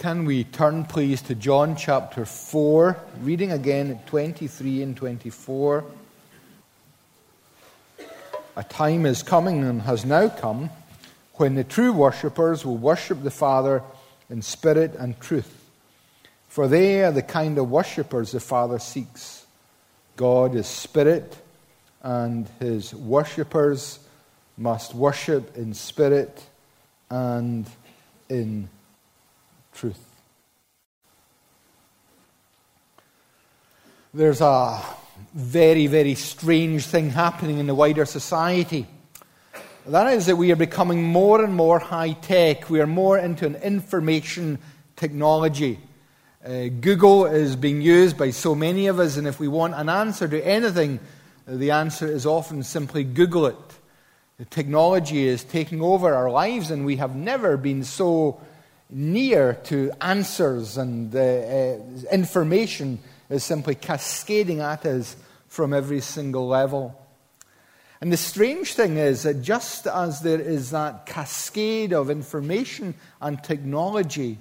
Can we turn, please, to John chapter 4, reading again at 23 and 24. A time is coming and has now come when the true worshippers will worship the Father in spirit and truth. For they are the kind of worshippers the Father seeks. God is spirit, and his worshippers must worship in spirit and in truth. There's a very, very strange thing happening in the wider society. That is that we are becoming more and more high-tech. We are more into an information technology. Google is being used by so many of us, and if we want an answer to anything, the answer is often simply Google it. The technology is taking over our lives, and we have never been so near to answers, and information is simply cascading at us from every single level. And the strange thing is that just as there is that cascade of information and technology,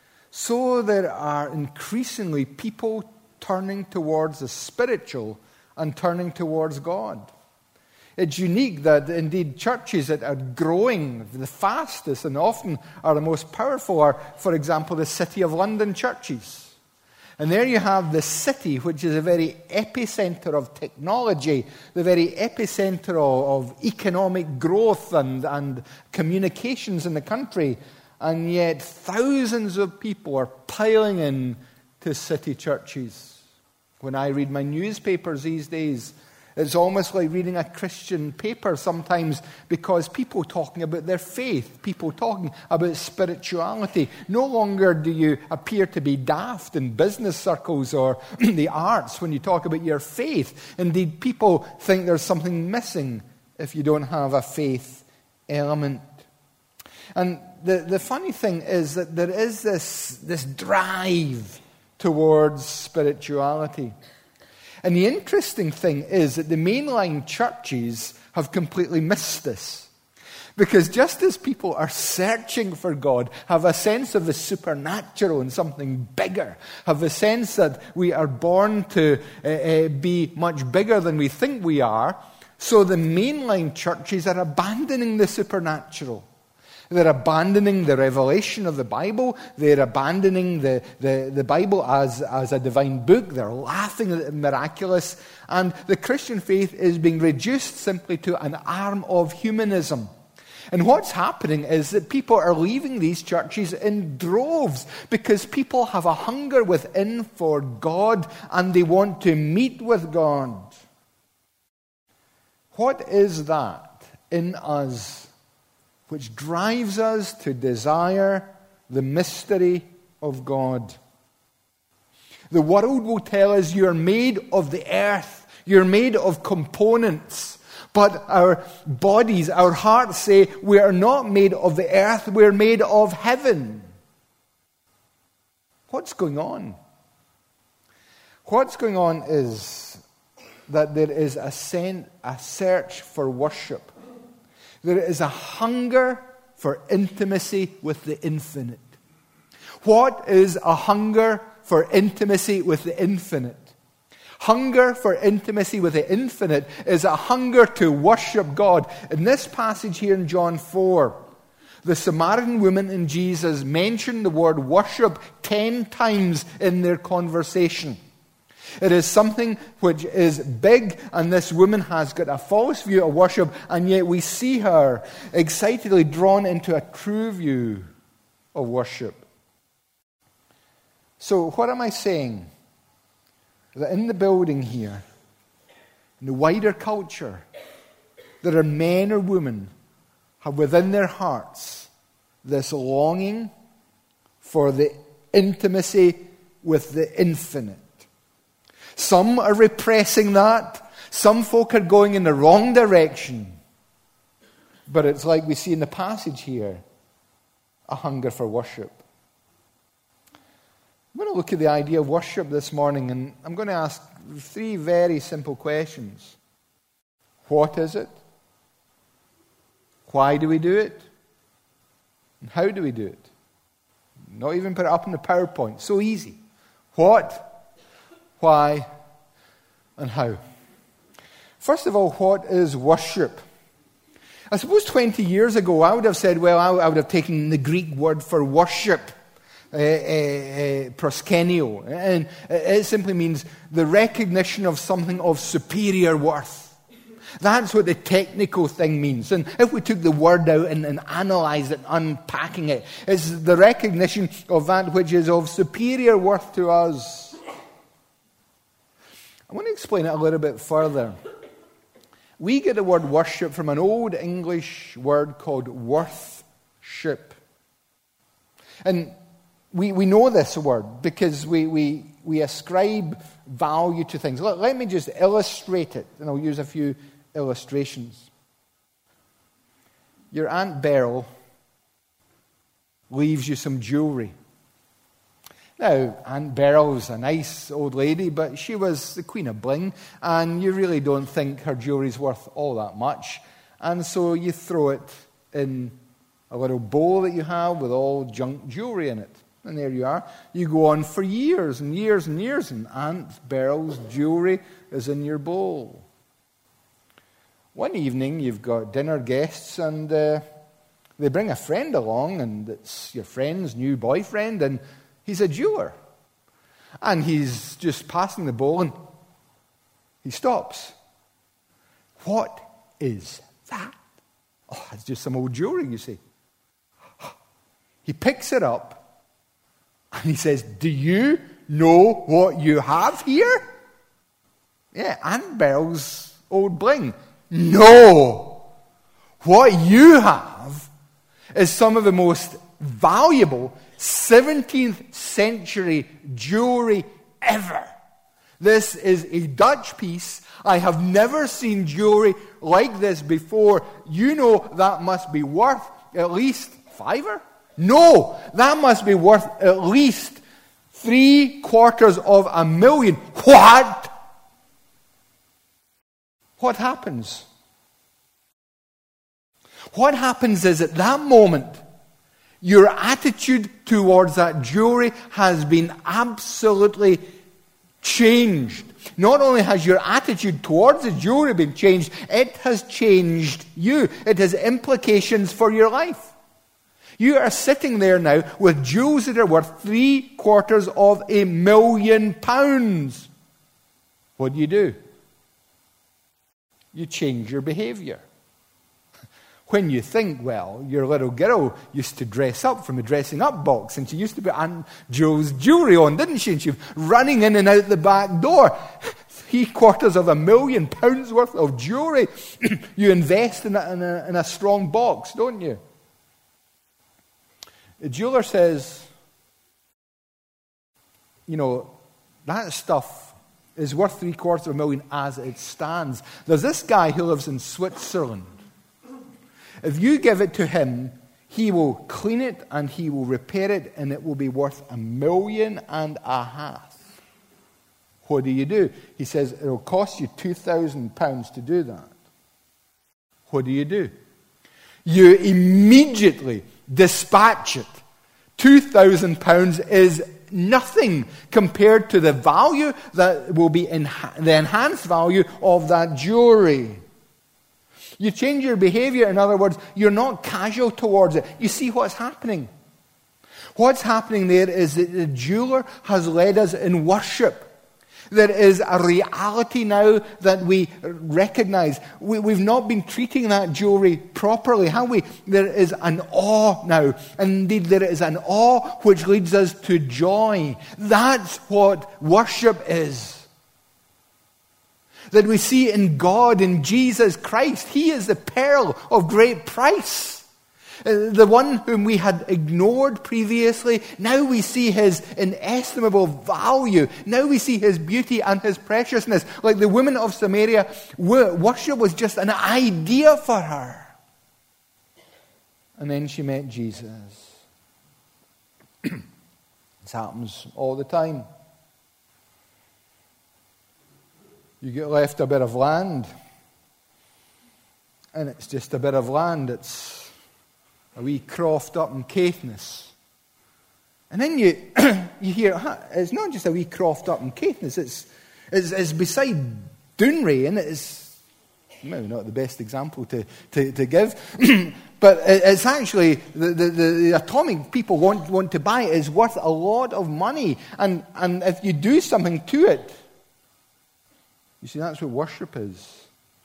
so there are increasingly people turning towards the spiritual and turning towards God. It's unique that indeed churches that are growing the fastest and often are the most powerful are, for example, the City of London churches. And there you have the city, which is a very epicenter of technology, the very epicenter of economic growth and communications in the country. And yet thousands of people are piling in to city churches. When I read my newspapers these days, it's almost like reading a Christian paper sometimes, because people talking about their faith, people talking about spirituality. No longer do you appear to be daft in business circles or the arts when you talk about your faith. Indeed, people think there's something missing if you don't have a faith element. And the funny thing is that there is this drive towards spirituality. And the interesting thing is that the mainline churches have completely missed this. Because just as people are searching for God, have a sense of the supernatural and something bigger, have a sense that we are born to be much bigger than we think we are, so the mainline churches are abandoning the supernatural. They're abandoning the revelation of the Bible. They're abandoning the Bible as a divine book. They're laughing at the miraculous. And the Christian faith is being reduced simply to an arm of humanism. And what's happening is that people are leaving these churches in droves because people have a hunger within for God and they want to meet with God. What is that in us which drives us to desire the mystery of God? The world will tell us you're made of the earth, you're made of components. But our bodies, our hearts say we are not made of the earth, we're made of heaven. What's going on? What's going on is that there is a search for worship. There is a hunger for intimacy with the infinite. What is a hunger for intimacy with the infinite? Hunger for intimacy with the infinite is a hunger to worship God. In this passage here in John 4, the Samaritan woman and Jesus mention the word worship 10 times in their conversation. It is something which is big, and this woman has got a false view of worship, and yet we see her excitedly drawn into a true view of worship. So what am I saying? That in the building here, in the wider culture, there are men or women who have within their hearts this longing for the intimacy with the infinite. Some are repressing that. Some folk are going in the wrong direction. But it's like we see in the passage here, a hunger for worship. I'm going to look at the idea of worship this morning, and I'm going to ask 3 very simple questions. What is it? Why do we do it? And how do we do it? Not even put it up in the PowerPoint. So easy. What, why, and how? First of all, what is worship? I suppose 20 years ago I would have said, well, I would have taken the Greek word for worship, proskenio, and it simply means the recognition of something of superior worth. That's what the technical thing means. And if we took the word out and analysed it, unpacking it, it's the recognition of that which is of superior worth to us. I want to explain it a little bit further. We get the word worship from an old English word called worthship. And we know this word because we ascribe value to things. Let me just illustrate it, and I'll use a few illustrations. Your Aunt Beryl leaves you some jewellery. Now, Aunt Beryl's a nice old lady, but she was the queen of bling, and you really don't think her jewellery's worth all that much. And so you throw it in a little bowl that you have with all junk jewellery in it. And there you are. You go on for years and years and years, and Aunt Beryl's jewellery is in your bowl. One evening, you've got dinner guests, and they bring a friend along, and it's your friend's new boyfriend, and he's a jeweler. And he's just passing the bowl, and he stops. What is that? Oh, it's just some old jewelry, you see. He picks it up, and he says, do you know what you have here? Yeah, Aunt Beryl's old bling. No! What you have is some of the most valuable 17th century jewelry ever. This is a Dutch piece. I have never seen jewelry like this before. You know that must be worth at least $5? No! That must be worth at least $750,000. What? What happens? What happens is at that moment, your attitude towards that jewelry has been absolutely changed. Not only has your attitude towards the jewelry been changed, it has changed you. It has implications for your life. You are sitting there now with jewels that are worth £750,000. What do? You change your behavior. When you think, well, your little girl used to dress up from the dressing up box, and she used to put Aunt Jo's jewelry on, didn't she? And she was running in and out the back door. £750,000 worth of jewelry. You invest in a strong box, don't you? The jeweler says, you know, that stuff is worth $750,000 as it stands. There's this guy who lives in Switzerland. If you give it to him, he will clean it and he will repair it, and it will be worth $1.5 million. What do? He says, it'll cost you £2,000 to do that. What do? You immediately dispatch it. £2,000 is nothing compared to the value that will be the enhanced value of that jewelry. You change your behavior. In other words, you're not casual towards it. You see what's happening. What's happening there is that the jeweler has led us in worship. There is a reality now that we recognize. We've not been treating that jewelry properly, have we? There is an awe now. Indeed, there is an awe which leads us to joy. That's what worship is. That we see in God, in Jesus Christ. He is the pearl of great price. The one whom we had ignored previously, now we see his inestimable value. Now we see his beauty and his preciousness. Like the woman of Samaria, worship was just an idea for her. And then she met Jesus. This happens all the time. You get left a bit of land, and it's just a bit of land. It's a wee croft up in Caithness. And then you you hear, it's not just a wee croft up in Caithness, it's beside Dounreay, and it's maybe not the best example to give, but it's actually, the atomic people want to buy it is worth a lot of money, and if you do something to it, you see, that's what worship is.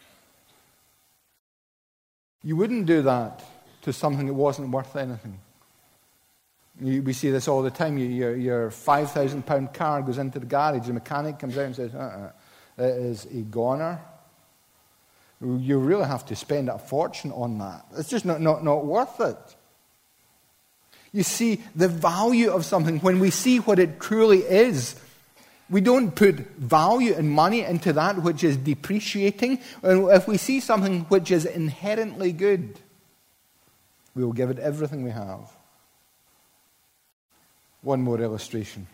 You wouldn't do that to something that wasn't worth anything. We see this all the time. Your £5,000 car goes into the garage, the mechanic comes out and says, it is a goner. You really have to spend a fortune on that. It's just not worth it. You see, the value of something, when we see what it truly is, we don't put value and money into that which is depreciating. And if we see something which is inherently good, we will give it everything we have. One more illustration.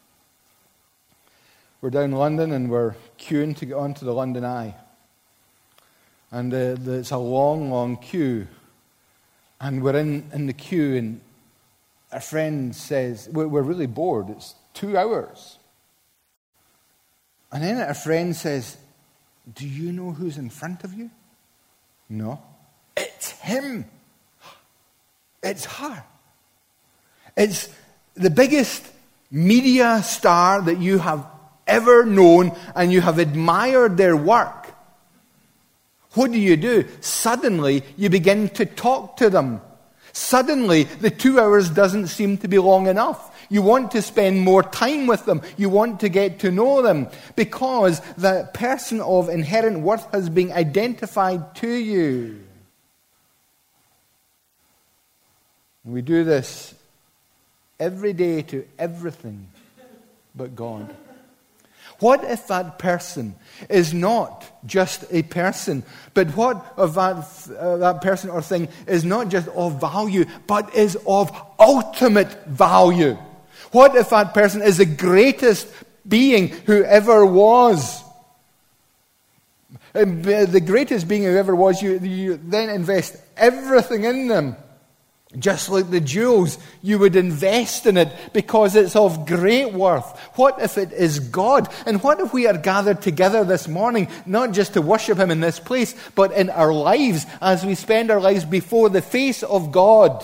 We're down in London and we're queuing to get onto the London Eye. And it's a long, long queue. And we're in the queue, and a friend says, we're really bored. It's 2 hours. And then a friend says, do you know who's in front of you? No. It's him. It's her. It's the biggest media star that you have ever known, and you have admired their work. What do? Suddenly, you begin to talk to them. Suddenly, the 2 hours doesn't seem to be long enough. You want to spend more time with them. You want to get to know them, because the person of inherent worth has been identified to you. We do this every day to everything but God. What if that person is not just a person, but what if that person or thing is not just of value, but is of ultimate value? What if that person is the greatest being who ever was? The greatest being who ever was, you then invest everything in them. Just like the jewels, you would invest in it because it's of great worth. What if it is God? And what if we are gathered together this morning, not just to worship Him in this place, but in our lives as we spend our lives before the face of God?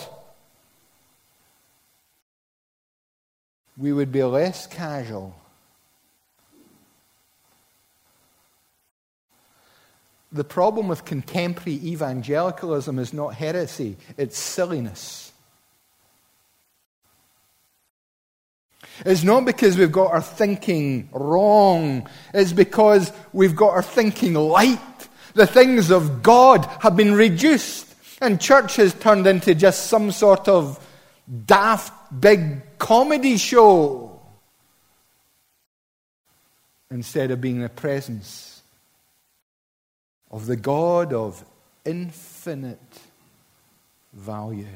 We would be less casual. The problem with contemporary evangelicalism is not heresy, it's silliness. It's not because we've got our thinking wrong, it's because we've got our thinking light. The things of God have been reduced, and church has turned into just some sort of daft big comedy show instead of being the presence of the God of infinite value.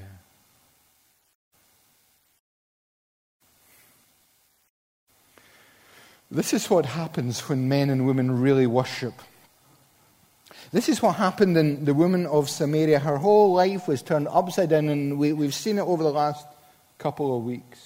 This is what happens when men and women really worship. This is what happened in the woman of Samaria. Her whole life was turned upside down, and we've seen it over the last couple of weeks.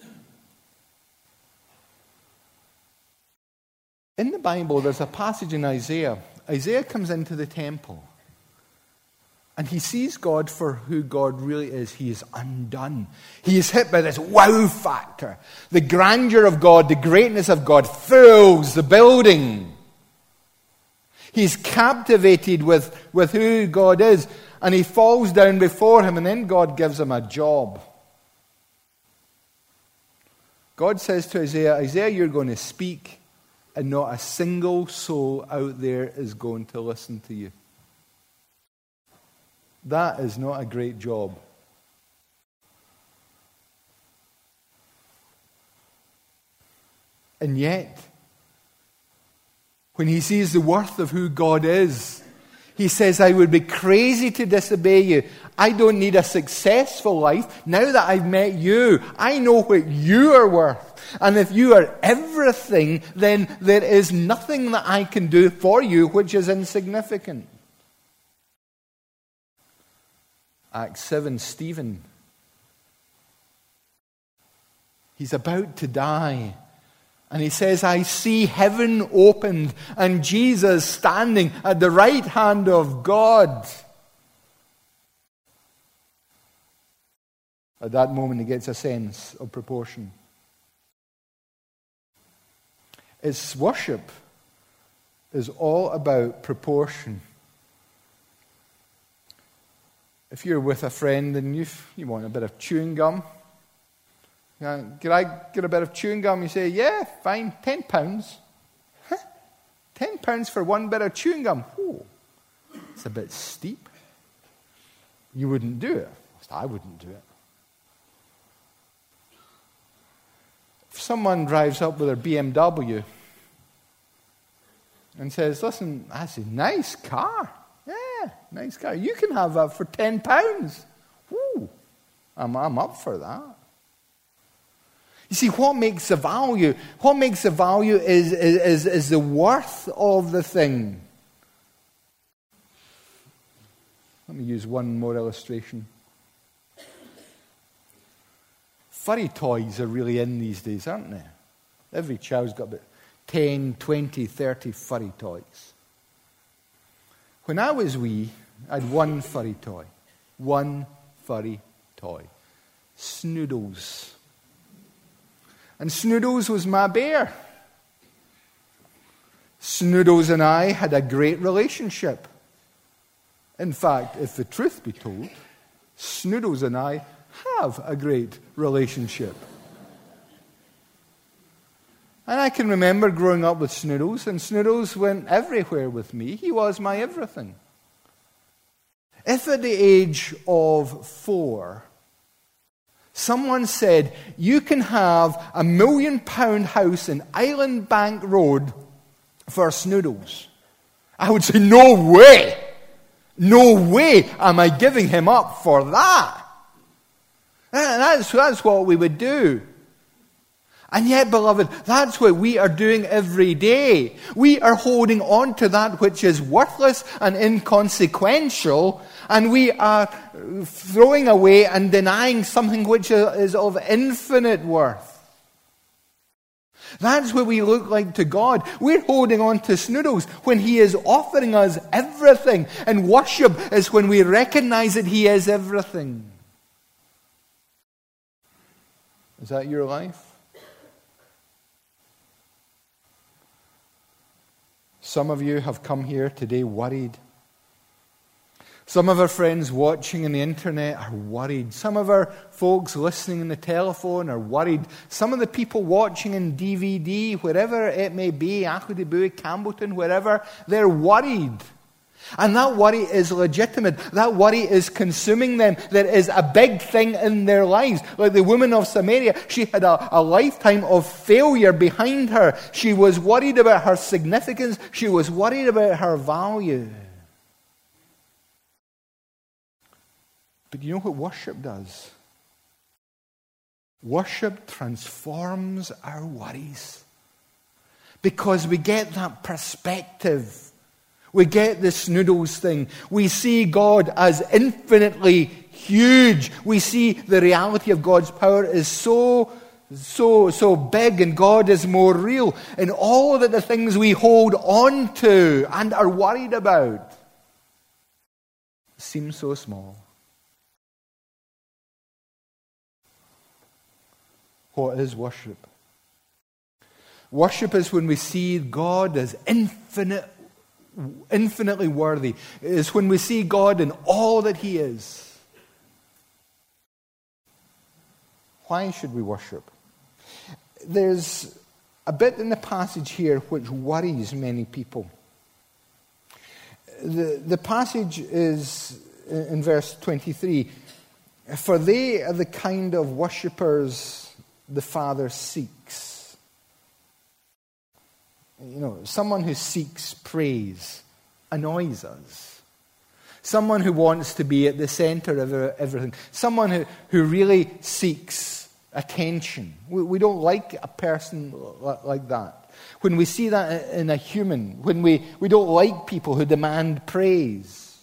In the Bible, there's a passage in Isaiah. Isaiah comes into the temple, and he sees God for who God really is. He is undone. He is hit by this wow factor. The grandeur of God, the greatness of God fills the building. He's captivated with who God is, and he falls down before Him, and then God gives him a job. God says to Isaiah, Isaiah, you're going to speak, and not a single soul out there is going to listen to you. That is not a great job. And yet, when he sees the worth of who God is, he says, I would be crazy to disobey you. I don't need a successful life. Now that I've met you, I know what you are worth. And if you are everything, then there is nothing that I can do for you which is insignificant. Acts 7, Stephen He's about to die. And he says, I see heaven opened and Jesus standing at the right hand of God. At that moment, he gets a sense of proportion. Its worship is all about proportion. If you're with a friend and you want a bit of chewing gum, can I get a bit of chewing gum? You say, yeah, fine, £10. Huh? £10 for one bit of chewing gum. Oh, it's a bit steep. You wouldn't do it. I wouldn't do it. If someone drives up with their BMW and says, listen, that's a nice car. Yeah, nice car. You can have that for £10. Ooh, I'm up for that. You see, what makes the value? What makes the value is the worth of the thing. Let me use one more illustration. Furry toys are really in these days, aren't they? Every child's got about 10, 20, 30 furry toys. When I was wee, I had one furry toy. One furry toy. Snoodles. And Snoodles was my bear. Snoodles and I had a great relationship. In fact, if the truth be told, Snoodles and I have a great relationship. And I can remember growing up with Snoodles, and Snoodles went everywhere with me. He was my everything. If at the age of 4, someone said, you can have £1 million house in Island Bank Road for Snoodles, I would say, no way! No way am I giving him up for that. And that's what we would do. And yet, beloved, that's what we are doing every day. We are holding on to that which is worthless and inconsequential, and we are throwing away and denying something which is of infinite worth. That's what we look like to God. We're holding on to Snoodles when He is offering us everything. And worship is when we recognize that He is everything. Is that your life? Some of you have come here today worried. Some of our friends watching on the internet are worried. Some of our folks listening on the telephone are worried. Some of the people watching in DVD, wherever it may be, Achilles, Campbellton, wherever, they're worried. And that worry is legitimate. That worry is consuming them. There is a big thing in their lives. Like the woman of Samaria, she had a lifetime of failure behind her. She was worried about her significance. She was worried about her value. But you know what worship does? Worship transforms our worries. Because we get that perspective. We get the Snoodles thing. We see God as infinitely huge. We see the reality of God's power is so big, and God is more real. And all of the things we hold on to and are worried about seem so small. What is worship? Worship is when we see God as infinitely worthy. It is when we see God in all that He is. Why should we worship? There's a bit in the passage here which worries many people. The passage is in verse 23. For they are the kind of worshippers the Father seeks. You know, someone who seeks praise annoys us. Someone who wants to be at the center of everything. Someone who really seeks attention. We don't like a person like that. When we see that in a human, when we don't like people who demand praise.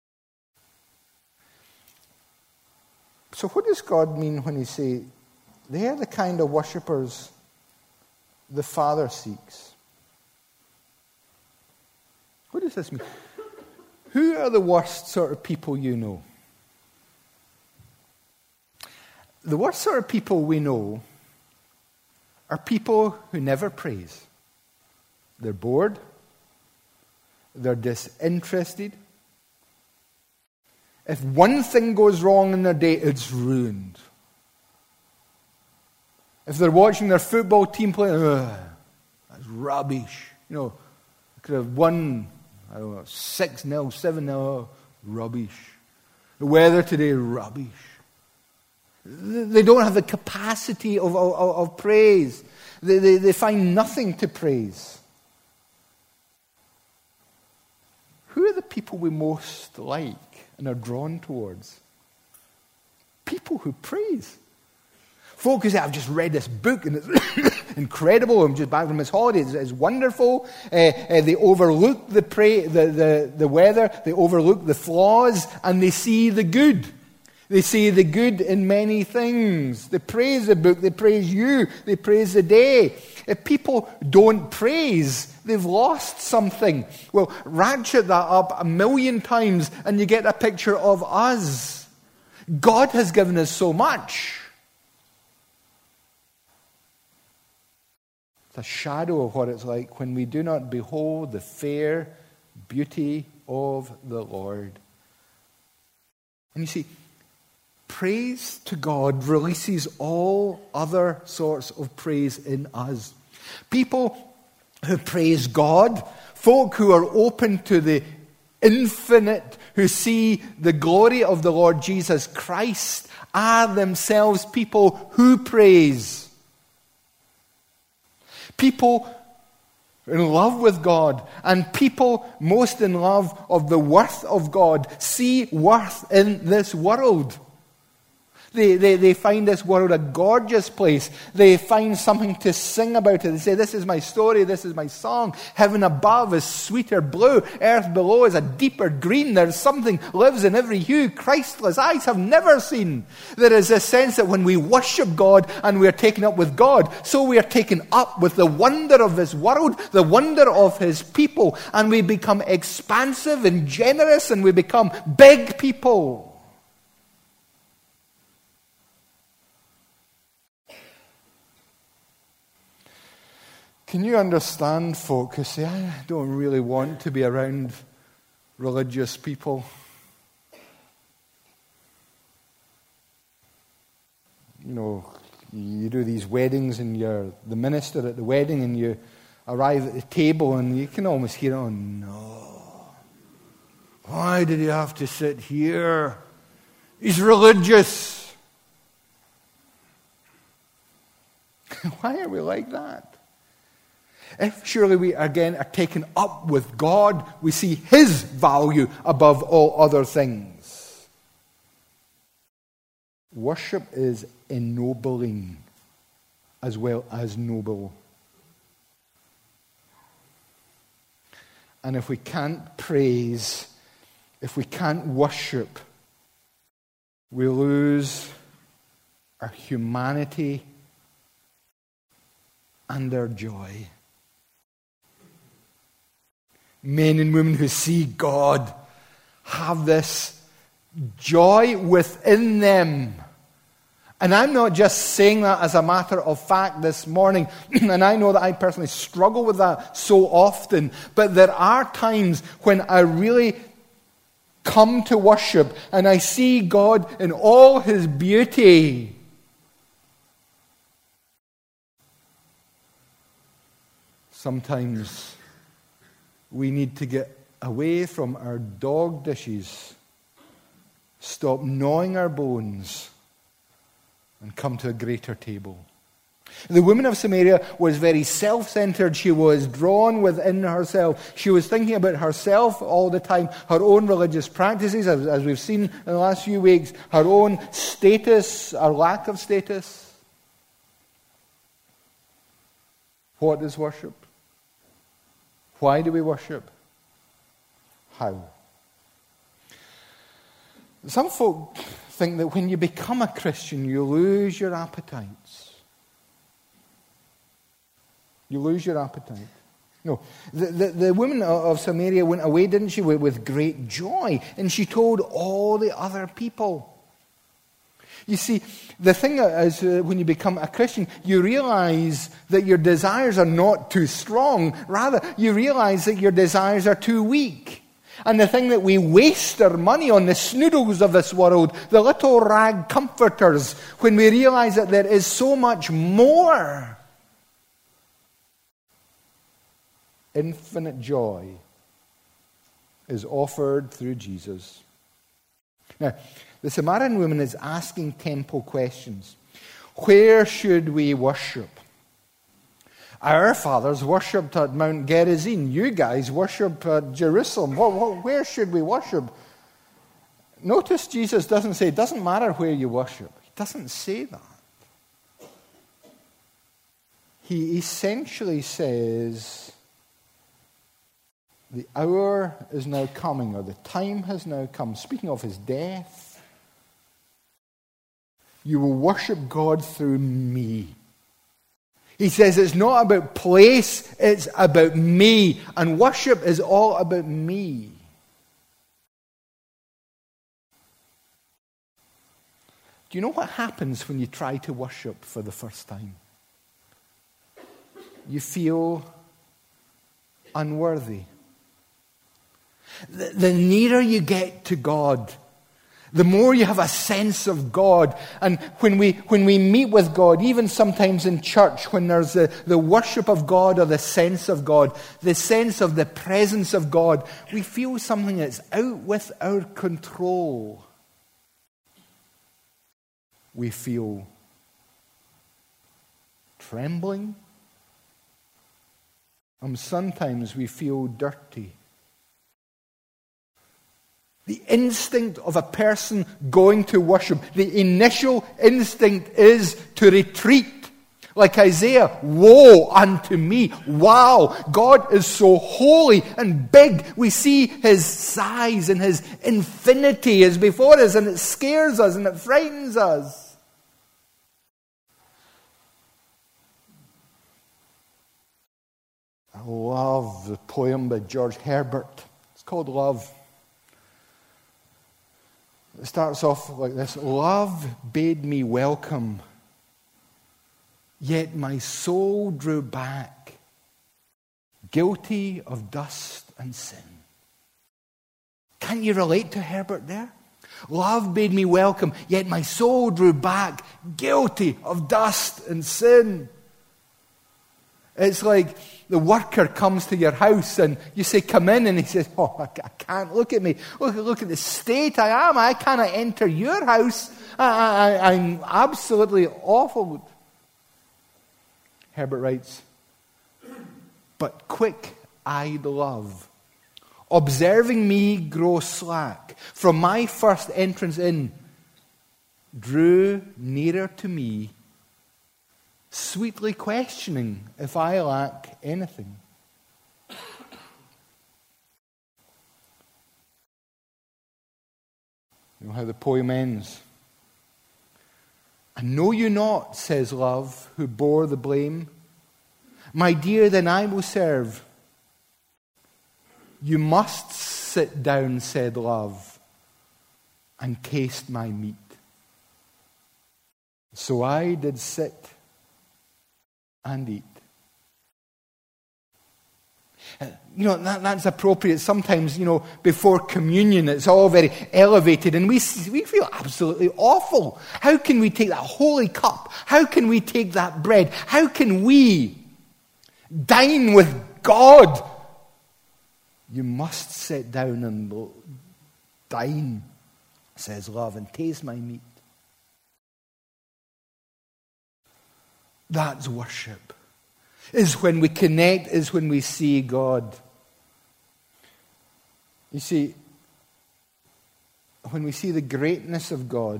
So what does God mean when He says They are the kind of worshippers the Father seeks. What does this mean? Who are the worst sort of people you know? The worst sort of people we know are people who never praise. They're bored. They're disinterested. If one thing goes wrong in their day, it's ruined. If they're watching their football team play, that's rubbish. You know, could have won, 6-0, 7-0, rubbish. The weather today, rubbish. They don't have the capacity of praise. They find nothing to praise. Who are the people we most like and are drawn towards? People who praise. Folk who say, I've just read this book and it's incredible. I'm just back from this holiday. It's wonderful. They overlook the weather. They overlook the flaws and they see the good. They see the good in many things. They praise the book. They praise you. They praise the day. If people don't praise, they've lost something. Well, ratchet that up 1,000,000 times and you get a picture of us. God has given us so much. It's a shadow of what it's like when we do not behold the fair beauty of the Lord. And you see, praise to God releases all other sorts of praise in us. People who praise God, folk who are open to the infinite, who see the glory of the Lord Jesus Christ, are themselves people who praise. People in love with God and people most in love of the worth of God see worth in this world. They find this world a gorgeous place. They find something to sing about it. They say, this is my story, this is my song. Heaven above is sweeter blue. Earth below is a deeper green. There's something lives in every hue Christless eyes have never seen. There is a sense that when we worship God and we are taken up with God, so we are taken up with the wonder of this world, the wonder of His people, and we become expansive and generous and we become big people. Can you understand folk who say, I don't really want to be around religious people? You know, you do these weddings and you're the minister at the wedding and you arrive at the table and you can almost hear, oh no, why did he have to sit here? He's religious. Why are we like that? If surely we again are taken up with God, we see His value above all other things. Worship is ennobling as well as noble. And if we can't praise, if we can't worship, we lose our humanity and our joy. Men and women who see God have this joy within them. And I'm not just saying that as a matter of fact this morning, and I know that I personally struggle with that so often, but there are times when I really come to worship and I see God in all His beauty. Sometimes we need to get away from our dog dishes, stop gnawing our bones, and come to a greater table. The woman of Samaria was very self-centered. She was drawn within herself. She was thinking about herself all the time, her own religious practices, as we've seen in the last few weeks, her own status, or lack of status. What is worship? Why do we worship? How? Some folk think that when you become a Christian, you lose your appetites. You lose your appetite. No, the woman of Samaria went away, didn't she, with great joy, and she told all the other people. You see, the thing is, when you become a Christian, you realize that your desires are not too strong. Rather, you realize that your desires are too weak. And the thing that we waste our money on, the snoodles of this world, the little rag comforters, when we realize that there is so much more. Infinite joy is offered through Jesus. Now, the Samaritan woman is asking temple questions. Where should we worship? Our fathers worshipped at Mount Gerizim. You guys worship at Jerusalem. Where should we worship? Notice Jesus doesn't say, it doesn't matter where you worship. He doesn't say that. He essentially says, the hour is now coming, or the time has now come. Speaking of his death, you will worship God through me. He says it's not about place, it's about me. And worship is all about me. Do you know what happens when you try to worship for the first time? You feel unworthy. The nearer you get to God, the more you have a sense of God. And when we meet with God, even sometimes in church, when there's the worship of God or the sense of God, the sense of the presence of God, we feel something that's out with our control. We feel trembling. And sometimes we feel dirty. The instinct of a person going to worship, the initial instinct is to retreat. Like Isaiah, woe unto me. Wow, God is so holy and big. We see his size and his infinity is before us, and it scares us and it frightens us. I love the poem by George Herbert. It's called Love. It starts off like this. Love bade me welcome, yet my soul drew back, guilty of dust and sin. Can't you relate to Herbert there? Love bade me welcome, yet my soul drew back, guilty of dust and sin. It's like the worker comes to your house and you say, come in, and he says, oh, I can't, look at me. Look at the state I am. I cannot enter your house. I'm absolutely awful. Herbert writes, but quick-eyed love, observing me grow slack, from my first entrance in, drew nearer to me, sweetly questioning if I lack anything. You know how the poem ends? I know you not, says love, who bore the blame. My dear, then I will serve. You must sit down, said love, and taste my meat. So I did sit and eat. You know, that's appropriate. Sometimes, you know, before communion, it's all very elevated and we feel absolutely awful. How can we take that holy cup? How can we take that bread? How can we dine with God? You must sit down and dine, says love, and taste my meat. That's worship. Is when we connect, is when we see God. You see, when we see the greatness of God,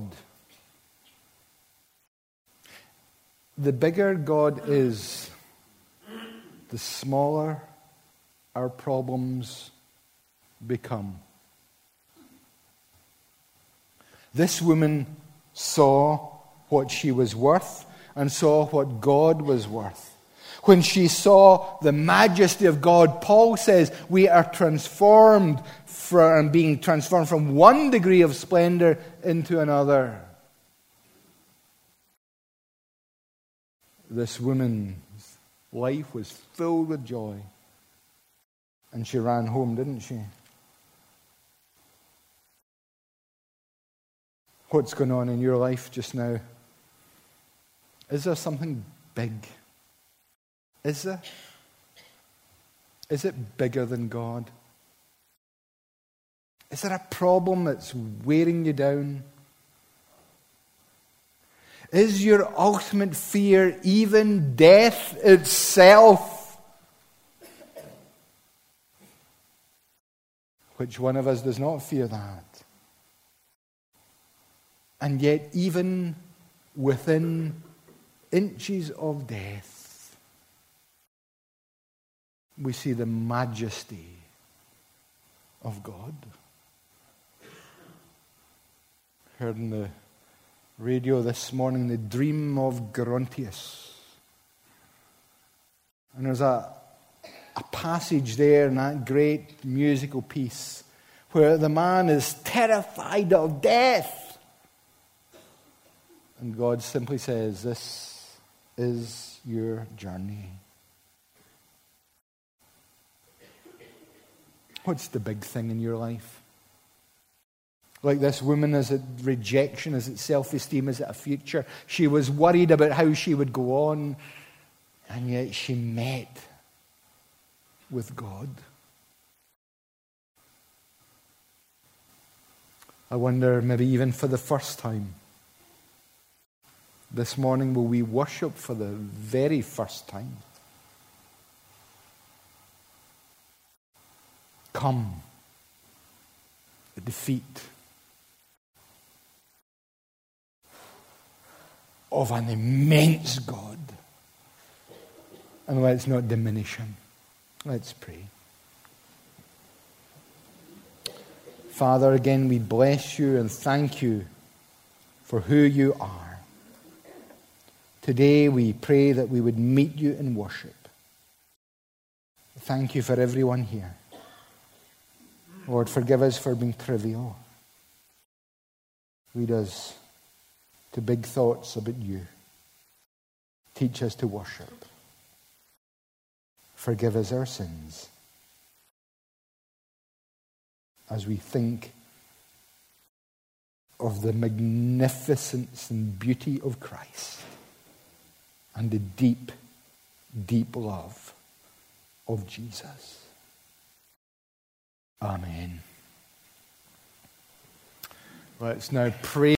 the bigger God is, the smaller our problems become. This woman saw what she was worth and saw what God was worth. When she saw the majesty of God, Paul says we are being transformed from one degree of splendor into another. This woman's life was filled with joy. And she ran home, didn't she? What's going on in your life just now? Is there something big? Is there? Is it bigger than God? Is there a problem that's wearing you down? Is your ultimate fear even death itself? Which one of us does not fear that? And yet, even within inches of death, we see the majesty of God. Heard on the radio this morning the dream of Gerontius. And there's a passage there in that great musical piece where the man is terrified of death. And God simply says, this is your journey. What's the big thing in your life? Like this woman, is it rejection? Is it self-esteem? Is it a future? She was worried about how she would go on, and yet she met with God. I wonder, maybe even for the first time, this morning, will we worship for the very first time? Come at the feet of an immense God. And let's not diminish him. Let's pray. Father, again, we bless you and thank you for who you are. Today we pray that we would meet you in worship. Thank you for everyone here. Lord, forgive us for being trivial. Lead us to big thoughts about you. Teach us to worship. Forgive us our sins as we think of the magnificence and beauty of Christ and the deep, deep love of Jesus. Amen. Let's now pray.